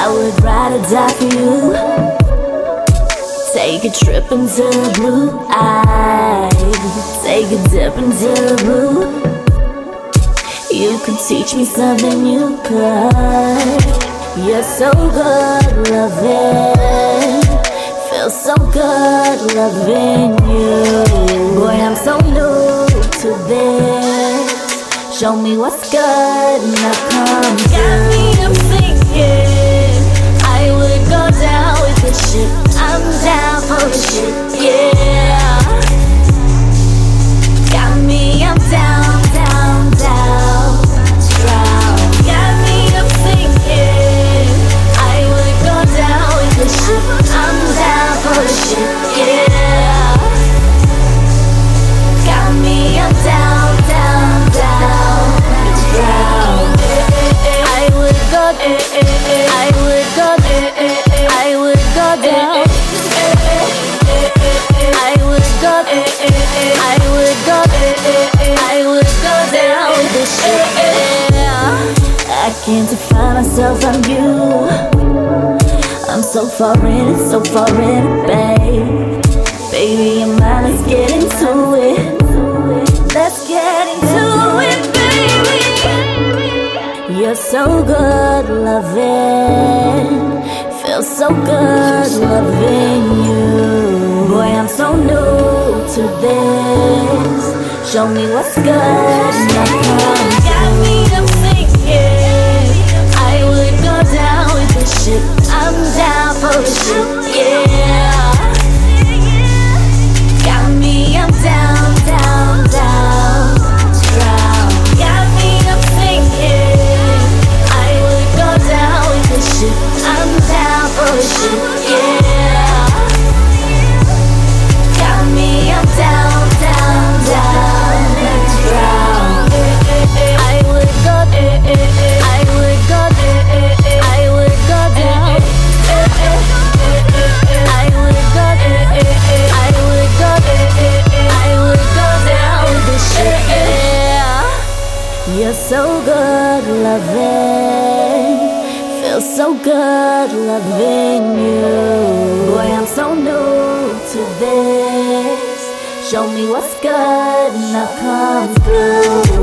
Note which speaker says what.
Speaker 1: I would ride or die for you. Take a trip into the blue. I take a dip into the blue. You could teach me something you could. You're so good loving. Feels so good loving you. Boy, I'm so new to this. Show me what's good, now come through. Got me up thinking I would go down with the ship. I'm down for the shit, yeah. Got me up down, down, down, down. Got me up thinking I would go down with the ship. I'm down for the shit, yeah. Got me up down, down, down, down. I would go, I would go, I would go down. I would go, I would go, I would go down with the shit, yeah. I can't define myself on you. I'm so far in it, so far in it, babe. Baby, you're mine, let's get into it. Let's get into it, baby. You're so good loving. Feels so good loving you. Boy, I'm so new to this. Show me what's good, now come through. Got me up thinking I would go down with the ship. I'm down for the shit, yeah. Got me up down, down, down, down. Got me up thinking I would go down with the ship. I'm down for the shit, yeah. Got me up down, down, down, down. I would go, I would go, I would go down. I would go, I would go, I would go down with the shit, yeah. You're so good loving. Feels so good loving you. Boy, I'm so new to this. Show me what's good, now come through.